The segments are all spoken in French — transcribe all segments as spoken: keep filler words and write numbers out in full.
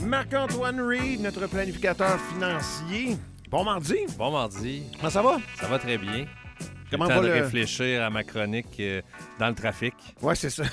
Marc-Antoine Reid, notre planificateur financier. Bon mardi. Bon mardi. Comment ça va? Ça va très bien. Comment le temps va de le... réfléchir à ma chronique euh, dans le trafic. Ouais, c'est ça.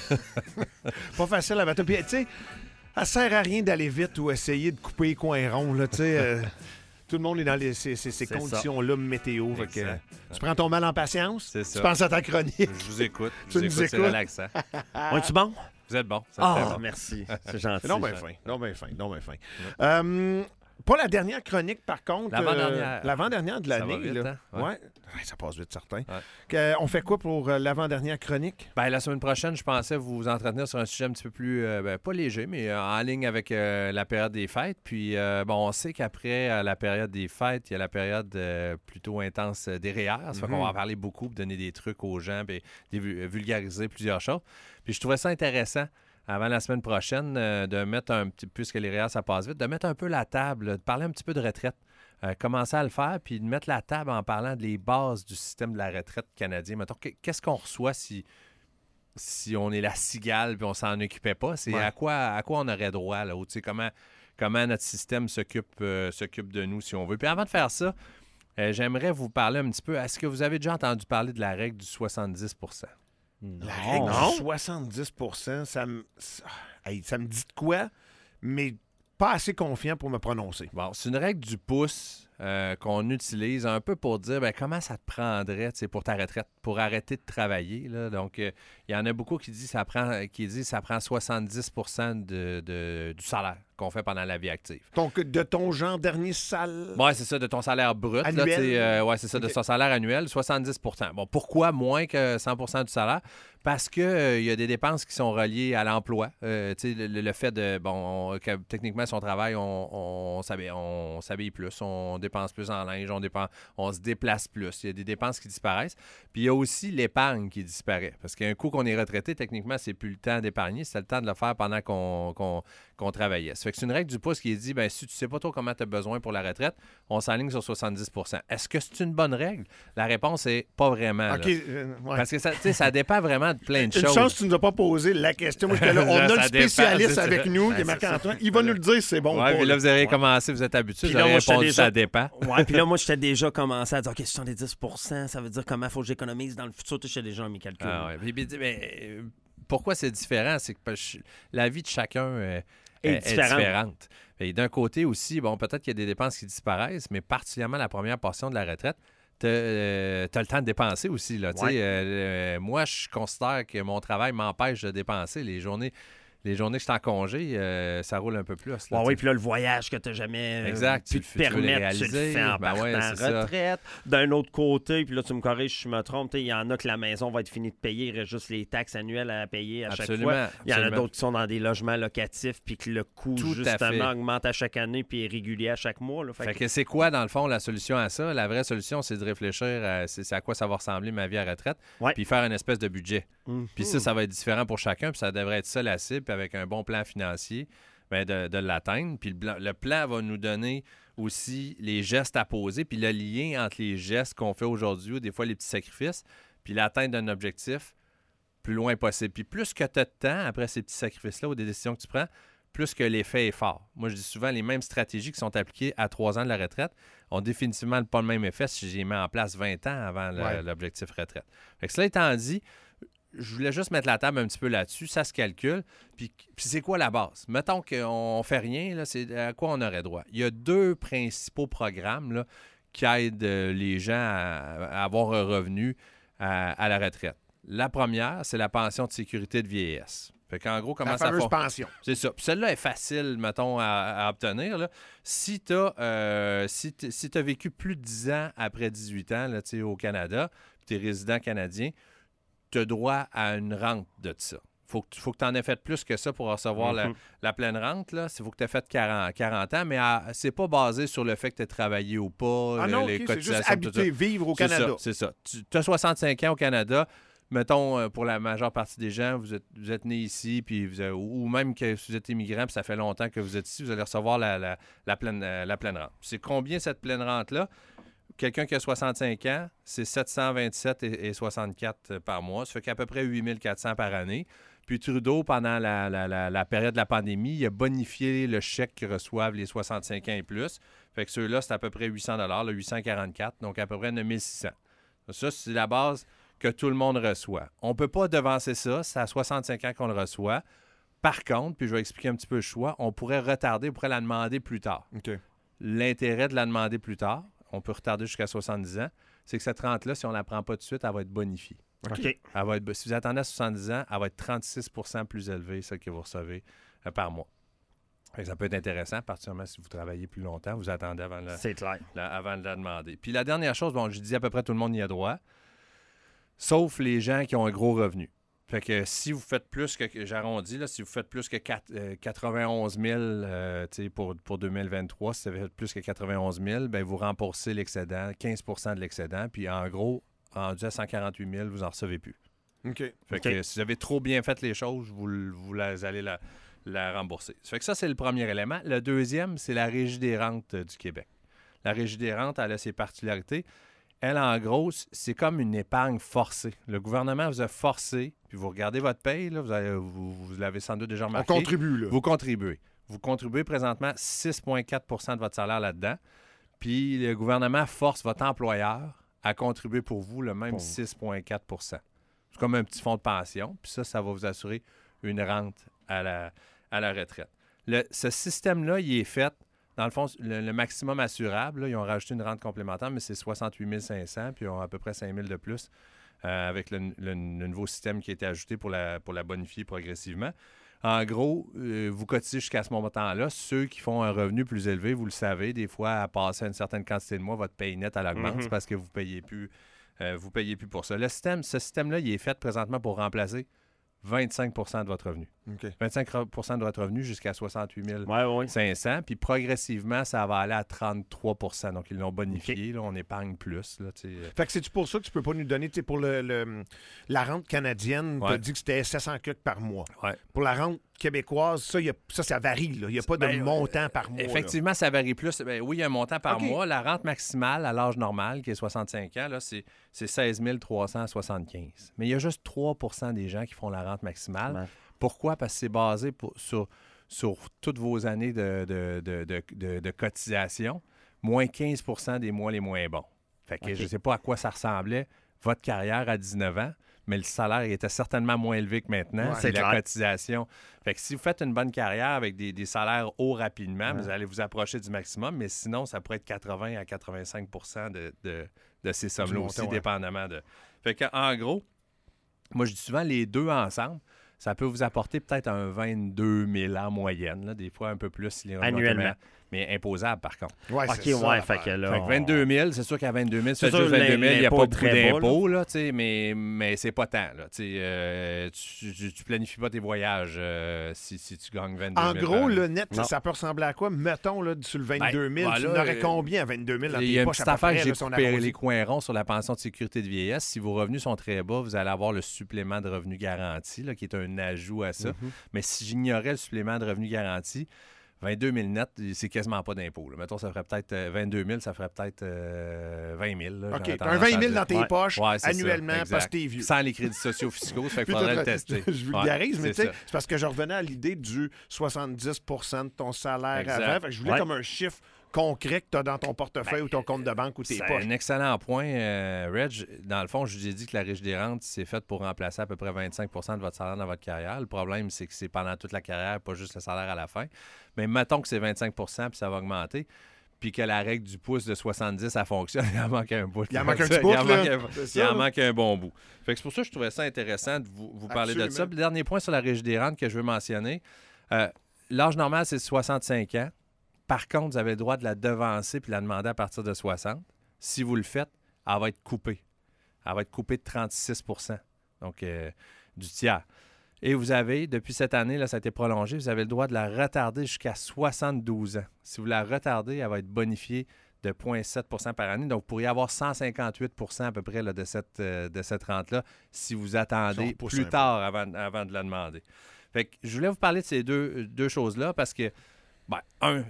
Pas facile à battre. Puis, tu sais, ça sert à rien d'aller vite ou essayer de couper les coins ronds, là, tu sais. euh, tout le monde est dans les, ces, ces, ces conditions-là météo. Fait que, euh, tu prends ton mal en patience. C'est ça. Tu penses à ta chronique. Je vous écoute. Tu Je vous nous écoute, c'est écoutes? relaxant. On est-tu bon? Vous êtes bon. Ça Ah, fait bon. merci. C'est gentil. Non, bien fin. Non, bien fin. Non, bien fin. Euh, pas la dernière chronique, par contre. L'avant-dernière. Euh, l'avant-dernière de Ça l'année. va vite, là. hein? Ouais. Ouais. Ouais, ça passe vite, certain. Ouais. Que- on fait quoi pour euh, l'avant-dernière chronique? Ben, la semaine prochaine, je pensais vous entretenir sur un sujet un petit peu plus, euh, ben, pas léger, mais euh, en ligne avec euh, la période des fêtes. Puis, euh, bon, on sait qu'après euh, la période des fêtes, il y a la période euh, plutôt intense euh, des R E E R. Ça fait qu'on va en parler beaucoup, pour donner des trucs aux gens, puis des vu- vulgariser plusieurs choses. Puis, je trouvais ça intéressant, avant la semaine prochaine, euh, de mettre un petit, puisque les R E E R, ça passe vite, de mettre un peu la table, de parler un petit peu de retraite. Euh, commencer à le faire, puis de mettre la table en parlant des bases du système de la retraite canadien. Mettons, qu'est-ce qu'on reçoit si, si on est la cigale puis on s'en occupait pas? C'est Ouais. à quoi, à quoi on aurait droit, là? Ou, tu sais, comment, comment notre système s'occupe euh, s'occupe de nous, si on veut. Puis avant de faire ça, euh, j'aimerais vous parler un petit peu. Est-ce que vous avez déjà entendu parler de la règle du soixante-dix pour cent? La règle Non. du soixante-dix pour cent, ça me, ça, hey, ça me dit de quoi, mais pas assez confiant pour me prononcer. Bon, c'est une règle du pouce euh, qu'on utilise un peu pour dire ben, comment ça te prendrait tu sais, pour ta retraite, pour arrêter de travailler. Là. Donc, il euh, y en a beaucoup qui disent ça prend, qui disent ça prend soixante-dix pour cent de, de- du salaire qu'on fait pendant la vie active. Donc, de ton genre dernier sale... Oui, c'est ça, de ton salaire brut. Là, Annuel? tu sais, euh, ouais, c'est ça, de Ok. son salaire annuel, soixante-dix pour cent. Bon, pourquoi moins que cent pour cent du salaire? Parce qu'il euh, y a des dépenses qui sont reliées à l'emploi. Euh, tu sais, le, le fait de, bon, on- que techniquement, si on travaille, on, on, s'habille, on s'habille plus, on dépense plus en linge, on, dépense, on se déplace plus. Il y a des dépenses qui disparaissent. Puis il y a aussi l'épargne qui disparaît. Parce qu'un coup qu'on est retraité, techniquement, c'est plus le temps d'épargner, c'est le temps de le faire pendant qu'on, qu'on, qu'on travaillait. Ça fait que c'est une règle du pouce qui est dit, ben si tu sais pas trop comment tu as besoin pour la retraite, on s'enligne sur soixante-dix pour cent. Est-ce que c'est une bonne règle? La réponse est pas vraiment. OK, là. euh, ouais. Parce que ça, tu sais, ça dépend vraiment de plein de Une choses. chance que tu nous as pas posé la question. Parce que là, on a Ça le dépend, spécialiste c'est avec ça. nous, Ouais, qui est c'est Marc-Antoine. Il va nous le dire si c'est bon ou Ouais, pas. puis là, vous avez commencé, vous êtes habitué, Puis vous là, avez moi, j'étais répondu, déjà- ça dépend. Ouais, puis là, moi, j'étais déjà commencé à dire, OK, soixante-dix pour cent, ça veut dire comment il faut que j'économise dans le futur. Tu sais, j'étais déjà à mes calculs. Ah ouais. Puis, puis, mais, euh, pourquoi c'est différent? C'est que parce que la vie de chacun euh, Est est, est différente. différente. Et d'un côté aussi, bon, peut-être qu'il y a des dépenses qui disparaissent, mais particulièrement la première portion de la retraite, tu as le temps de dépenser aussi. Là, tu sais, Ouais. euh, euh, moi, je considère que mon travail m'empêche de dépenser. Les journées, les journées que je suis en congé, euh, ça roule un peu plus. Là, Ouais, tu oui, sais. puis là, le voyage que tu n'as jamais euh, Exact, pu tu te le fais- tu veux le permettre, tu le réaliser. fais en Ben ouais, partant c'est en ça. retraite. D'un autre côté, puis là, tu me corriges si je me trompe, tu sais, il y en a que la maison va être finie de payer, il reste juste les taxes annuelles à payer à Absolument, chaque fois. Il y en a absolument. d'autres qui sont dans des logements locatifs, puis que le coût, Tout à justement, fait. augmente à chaque année, puis est régulier à chaque mois. Là. Fait Fait que- que c'est quoi, dans le fond, la solution à ça? La vraie solution, c'est de réfléchir à, c'est c'est à quoi ça va ressembler ma vie à retraite, Ouais. puis faire une espèce de budget. Mhm. Puis ça, ça va être différent pour chacun, puis ça devrait être ça la cible, puis avec un bon plan financier, ben de, de l'atteindre. Puis le, blan- le plan va nous donner aussi les gestes à poser, puis le lien entre les gestes qu'on fait aujourd'hui, ou des fois les petits sacrifices, puis l'atteinte d'un objectif plus loin possible. Puis plus que tu as de temps après ces petits sacrifices-là ou des décisions que tu prends, plus que l'effet est fort. Moi, je dis souvent, les mêmes stratégies qui sont appliquées à trois ans de la retraite ont définitivement pas le même effet si j'ai mis en place vingt ans avant le- Ouais. l'objectif retraite. Fait que cela étant dit, je voulais juste mettre la table un petit peu là-dessus. Ça se calcule. Puis, puis c'est quoi la base? Mettons qu'on fait rien, là, c'est à quoi on aurait droit? Il y a deux principaux programmes là, qui aident euh, les gens à, à avoir un revenu à, à la retraite. La première, c'est la pension de sécurité de vieillesse. Fait qu'en gros, comment La ça fameuse fonctionne? pension. C'est ça. Puis celle-là est facile, mettons, à, à obtenir. Là. Si tu as euh, si t- si t'as vécu plus de dix ans après dix-huit ans là, tu sais, au Canada, puis tu es résident canadien, tu as droit à une rente de ça. Faut que, faut que tu en aies fait plus que ça pour recevoir la, Mhm. la pleine rente. Il faut que tu aies fait quarante, quarante ans, mais à- c'est pas basé sur le fait que tu as travaillé ou pas, Ah le- non, les OK, c'est cotisations, juste tout ça. habiter, vivre au C'est Canada. ça, c'est ça. Tu as soixante-cinq ans au Canada. Mettons, euh, pour la majeure partie des gens, vous êtes, vous êtes né ici, puis vous avez- ou même que vous êtes immigrant, puis ça fait longtemps que vous êtes ici, vous allez recevoir la, la, la pleine, euh, la pleine rente. C'est combien cette pleine rente-là? Quelqu'un qui a soixante-cinq ans, c'est sept cent vingt-sept et soixante-quatre par mois. Ça fait qu'à peu près huit mille quatre cents par année. Puis Trudeau, pendant la, la, la, la période de la pandémie, il a bonifié le chèque que reçoivent les soixante-cinq ans et plus. Fait que ceux-là, c'est à peu près huit cents dollars, huit cent quarante-quatre, donc à peu près neuf mille six cents. Ça, c'est la base que tout le monde reçoit. On ne peut pas devancer ça, c'est à soixante-cinq ans qu'on le reçoit. Par contre, puis je vais expliquer un petit peu le choix, on pourrait retarder, on pourrait la demander plus tard. Okay. L'intérêt de la demander plus tard, on peut retarder jusqu'à soixante-dix ans, c'est que cette rente-là, si on ne la prend pas tout de suite, elle va être bonifiée. OK. Elle va être, si vous attendez à soixante-dix ans, elle va être trente-six pour cent plus élevée, celle que vous recevez euh, par mois. Fait que ça peut être intéressant, particulièrement si vous travaillez plus longtemps, vous attendez avant, la, c'est clair. La, avant de la demander. Puis la dernière chose, bon, je dis à peu près tout le monde y a droit, sauf les gens qui ont un gros revenu. Fait que si vous faites plus que, j'arrondis, là, si vous faites plus que quatre, euh, quatre-vingt-onze mille euh, pour, pour deux mille vingt-trois, si vous faites plus que quatre-vingt-onze mille, bien, vous remboursez l'excédent, quinze pour cent de l'excédent, puis en gros, rendu à cent quarante-huit mille, vous n'en recevez plus. OK. Fait okay. que si vous avez trop bien fait les choses, vous, vous allez la, la rembourser. Fait que ça, c'est le premier élément. Le deuxième, c'est la Régie des rentes euh, du Québec. La Régie des rentes, elle a ses particularités. Elle, en gros, c'est comme une épargne forcée. Le gouvernement vous a forcé, puis vous regardez votre paye, là, vous, avez, vous, vous l'avez sans doute déjà remarqué. On contribue, là. Vous contribuez. Vous contribuez présentement six virgule quatre pour cent de votre salaire là-dedans. Puis le gouvernement force votre employeur à contribuer pour vous le même bon. six virgule quatre pour cent. C'est comme un petit fonds de pension. Puis ça, ça va vous assurer une rente à la, à la retraite. Le, ce système-là, il est fait. Dans le fond, le, le maximum assurable, là, ils ont rajouté une rente complémentaire, mais c'est soixante-huit mille cinq cents, puis ils ont à peu près cinq mille de plus euh, avec le, le, le nouveau système qui a été ajouté pour la, pour la bonifier progressivement. En gros, euh, vous cotisez jusqu'à ce moment-là. Ceux qui font un revenu plus élevé, vous le savez, des fois, à passer une certaine quantité de mois, votre paye nette, elle augmente. Mm-hmm. C'est parce que vous ne payez plus, euh, vous payez plus pour ça. Le système, ce système-là, il est fait présentement pour remplacer vingt-cinq pour cent de votre revenu. Okay. vingt-cinq pour cent de votre revenu jusqu'à soixante-huit mille cinq cents. Ouais, ouais. Puis progressivement, ça va aller à trente-trois pour cent. Donc, ils l'ont bonifié. Okay. Là, on épargne plus. Là, fait que c'est-tu pour ça que tu peux pas nous donner, pour le, le, la rente canadienne, ouais. tu as dit que c'était sept cents cucs par mois. Ouais. Pour la rente québécoise, ça, y a, ça, ça varie. Il n'y a pas de ben, montant par mois. Effectivement, là. Ça varie plus. Ben, oui, il y a un montant par okay. mois. La rente maximale à l'âge normal, qui est soixante-cinq ans, là, c'est, c'est seize mille trois cent soixante-quinze. Mais il y a juste trois pour cent des gens qui font la rente maximale. Ouais. Pourquoi? Parce que c'est basé pour, sur, sur toutes vos années de, de, de, de, de, de cotisation, moins quinze pour cent des mois les moins bons. Fait que okay. je ne sais pas à quoi ça ressemblait, votre carrière à dix-neuf ans, mais le salaire était certainement moins élevé que maintenant. Ouais, c'est la clair. Cotisation. Fait que si vous faites une bonne carrière avec des, des salaires hauts rapidement, ouais. vous allez vous approcher du maximum, mais sinon, ça pourrait être quatre-vingts à quatre-vingt-cinq pour cent de, de, de ces sommes-là aussi, ouais. dépendamment de... Fait qu'en gros, moi, je dis souvent les deux ensemble, ça peut vous apporter peut-être un vingt-deux mille en moyenne, là, des fois un peu plus si les revenus annuellement. Mais imposable, par contre. Oui, c'est OK, ça. Ouais, fait que là, fait que vingt-deux mille, c'est sûr qu'à vingt-deux mille, c'est juste vingt-deux mille, il n'y a pas beaucoup d'impôts, là, mais, mais c'est pas tant. Là, euh, tu, tu, tu planifies pas tes voyages euh, si, si tu gagnes vingt-deux mille. En gros, le net, ça, ça peut ressembler à quoi? Mettons, là, sur le vingt-deux mille, ben, tu en aurais combien à vingt-deux mille dans tes poches? Il y a une petite affaire que j'ai coupé les coins ronds sur la pension de sécurité de vieillesse. Si vos revenus sont très bas, vous allez avoir le supplément de revenu garanti, là, qui est un ajout à ça. Mm-hmm. Mais si j'ignorais le supplément de revenu garanti, vingt-deux mille net, c'est quasiment pas d'impôt. Là. Mettons, ça ferait peut-être euh, vingt-deux mille, ça ferait peut-être euh, vingt mille. Là, OK, un vingt mille dans tes ouais. poches ouais, annuellement parce que t'es vieux. Sans les crédits sociaux fiscaux, ça fait qu'il faudrait le tester. Je vulgarise, ouais, mais tu sais, c'est parce que je revenais à l'idée du soixante-dix pour cent de ton salaire exact. Avant. Fait que je voulais ouais. comme un chiffre concret que tu as dans ton portefeuille ben, ou ton compte de banque ou tes c'est poches. C'est un excellent point, euh, Reg. Dans le fond, je vous ai dit que la Régie des rentes, c'est faite pour remplacer à peu près vingt-cinq pour cent de votre salaire dans votre carrière. Le problème, c'est que c'est pendant toute la carrière, pas juste le salaire à la fin. Mais mettons que c'est vingt-cinq pour cent puis ça va augmenter, puis que la règle du pouce de soixante-dix, ça fonctionne, il en manque un bout. Il en manque un petit bout, Il en, manque un, il en manque un bon bout. Fait que c'est pour ça que je trouvais ça intéressant de vous, vous parler de ça. Puis, le dernier point sur la Régie des rentes que je veux mentionner, euh, l'âge normal, c'est soixante-cinq ans. Par contre, vous avez le droit de la devancer puis la demander à partir de soixante. Si vous le faites, elle va être coupée. Elle va être coupée de trente-six pour cent, donc euh, du tiers. Et vous avez, depuis cette année, là, ça a été prolongé, vous avez le droit de la retarder jusqu'à soixante-douze ans. Si vous la retardez, elle va être bonifiée de zéro virgule sept pour cent par année. Donc, vous pourriez avoir cent cinquante-huit pour cent à peu près là, de cette, euh, de cette rente-là si vous attendez plus tard avant, avant de la demander. Fait que je voulais vous parler de ces deux, deux choses-là parce que Ben, un,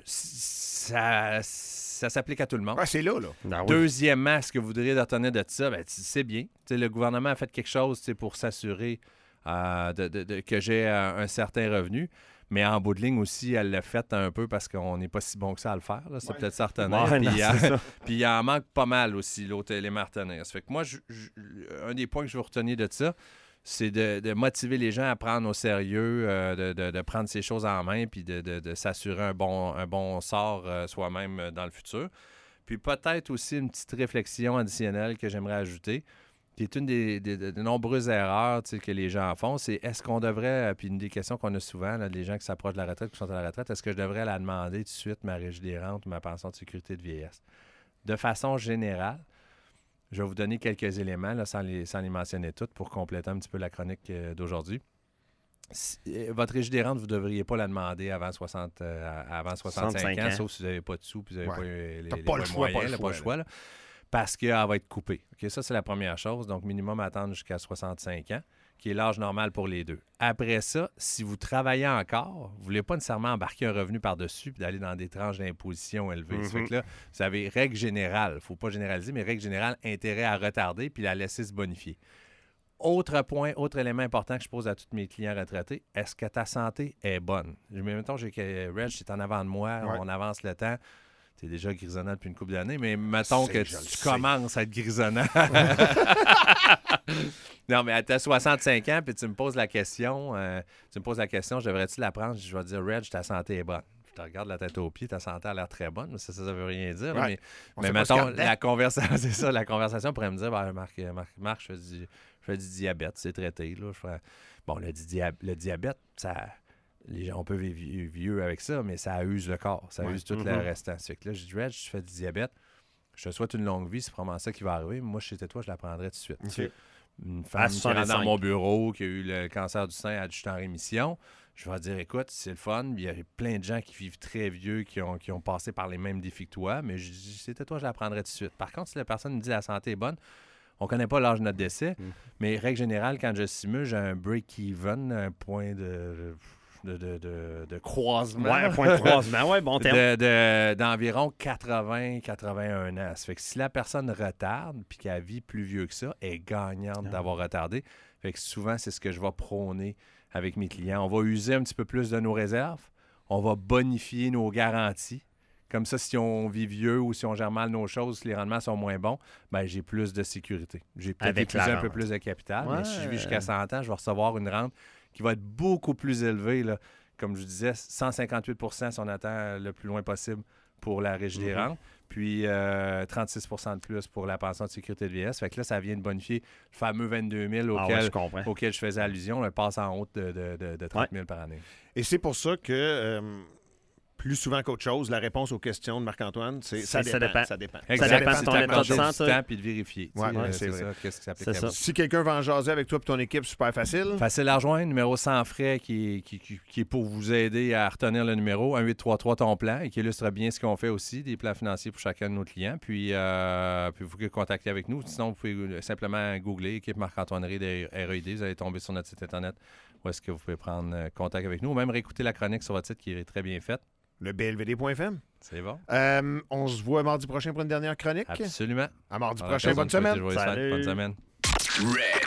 ça, ça s'applique à tout le monde. Ah, c'est là, là. Ah, oui. Deuxièmement, ce que vous voudriez retenir de ça, ben, c'est bien. T'sais, le gouvernement a fait quelque chose pour s'assurer, euh, de, de, de, que j'ai un, un certain revenu. Mais en bout de ligne aussi, elle l'a fait un peu parce qu'on n'est pas si bon que ça à le faire. Là. C'est ouais. peut-être certain. Ouais, puis, non, puis il en manque pas mal aussi, l'autre élément à retenir. Ça fait que moi, je, je, un des points que je veux retenir de ça, c'est de, de motiver les gens à prendre au sérieux, euh, de, de, de prendre ces choses en main puis de, de, de s'assurer un bon, un bon sort euh, soi-même euh, dans le futur. Puis peut-être aussi une petite réflexion additionnelle que j'aimerais ajouter, qui est une des, des, des nombreuses erreurs que les gens font, c'est est-ce qu'on devrait, puis une des questions qu'on a souvent, là, les gens qui s'approchent de la retraite, qui sont à la retraite, est-ce que je devrais la demander tout de suite, ma régie des rentes ou ma pension de sécurité de vieillesse? De façon générale, je vais vous donner quelques éléments, là, sans, les, sans les mentionner toutes, pour compléter un petit peu la chronique euh, d'aujourd'hui. Si, euh, votre régie des rentes, vous ne devriez pas la demander avant, soixante, euh, avant soixante-cinq ans, ans, sauf si vous n'avez pas de sous et vous n'avez ouais. pas les, les, pas, les le choix, moyens, pas le là, choix. Pas le choix là, parce qu'elle va être coupée. Okay, ça, c'est la première chose. Donc, minimum attendre jusqu'à soixante-cinq ans, qui est l'âge normal pour les deux. Après ça, si vous travaillez encore, vous ne voulez pas nécessairement embarquer un revenu par-dessus puis d'aller dans des tranches d'imposition élevées. Mm-hmm. Ça fait que là, vous avez règle générale, il ne faut pas généraliser, mais règle générale, intérêt à retarder puis la laisser se bonifier. Autre point, autre élément important que je pose à tous mes clients retraités, est-ce que ta santé est bonne? Mettons, j'ai que Reg, c'est en avant de moi, ouais. on avance le temps. Tu es déjà grisonnant depuis une couple d'années, mais mettons que tu, tu commences à être grisonnant. Non, mais à tes soixante-cinq ans, puis tu me poses la question, euh, tu me poses la question, je devrais-tu la prendre? Je vais te dire, Reg, ta santé est bonne. Je te regarde la tête aux pieds, ta santé a l'air très bonne, mais ça, ça ne veut rien dire. Ouais. Mais, mais mettons, la conversation, c'est ça, la conversation pourrait me dire, ben, Marc, Marc, Marc, je fais du, je fais du diabète, c'est traité. Là. Je fais... Bon, le, dia... le diabète, ça... Les gens, on peut vivre vieux avec ça, mais ça use le corps. Ça ouais. use tout mm-hmm. le restant. Ça fait que là, je dis, Reg, je fais du diabète. Je te souhaite une longue vie. C'est probablement ça qui va arriver. Moi, si j'étais toi, je la prendrais tout de suite. Okay. Une femme qui rentre dans mon bureau, qui a eu le cancer du sein, juste en rémission, je vais dire, écoute, c'est le fun. Il y a plein de gens qui vivent très vieux, qui ont, qui ont passé par les mêmes défis que toi, mais je dis, si c'était toi, je la prendrais tout de suite. Par contre, si la personne me dit la santé est bonne, on ne connaît pas l'âge de notre décès, mm. mais règle générale, quand je simule, j'ai un break-even, un point de... De, de, de, de croisement. Ouais, un point de croisement, ouais, bon terme. De, de, d'environ quatre-vingts à quatre-vingt-un ans. Ça fait que si la personne retarde puis qu'elle vit plus vieux que ça, elle est gagnante ah. d'avoir retardé. Fait que souvent, c'est ce que je vais prôner avec mes clients. On va user un petit peu plus de nos réserves. On va bonifier nos garanties. Comme ça, si on vit vieux ou si on gère mal nos choses, si les rendements sont moins bons, ben j'ai plus de sécurité. J'ai peut-être épuisé un peu plus de capital, ouais. mais si je vis jusqu'à cent ans, je vais recevoir une rente qui va être beaucoup plus élevée. Là. Comme je vous disais, cent cinquante-huit pour cent si on attend le plus loin possible pour la régie mm-hmm. des rentes, puis euh, trente-six pour cent de plus pour la pension de sécurité de vieillesse. Fait que là, ça vient de bonifier le fameux vingt-deux mille auquel, ah ouais, je, auquel je faisais allusion. On passe en haut de, de, de, de trente mille ouais. par année. Et c'est pour ça que... Euh... plus souvent qu'autre chose, la réponse aux questions de Marc-Antoine, c'est ça, ça, dépend, ça dépend. Exact. Ça dépend. Ça dépend de ton temps puis de vérifier. Ouais, ouais, c'est, c'est vrai. ça. Qu'est-ce qui s'applique à vous? Si quelqu'un va en jaser avec toi et ton équipe, super facile. Facile à rejoindre. Numéro sans frais qui est, qui, qui, qui est pour vous aider à retenir le numéro. un huit trois trois ton plan et qui illustre bien ce qu'on fait aussi, des plans financiers pour chacun de nos clients. Puis, euh, puis vous pouvez contacter avec nous. Sinon, vous pouvez simplement googler équipe Marc-Antoine Rey de R E I D. Vous allez tomber sur notre site Internet où est-ce que vous pouvez prendre contact avec nous ou même réécouter la chronique sur votre site qui est très bien faite. Le B L V D point F M. C'est bon. Euh, on se voit mardi prochain pour une dernière chronique. Absolument. À mardi prochain. Bonne semaine. Salut. Bonne semaine.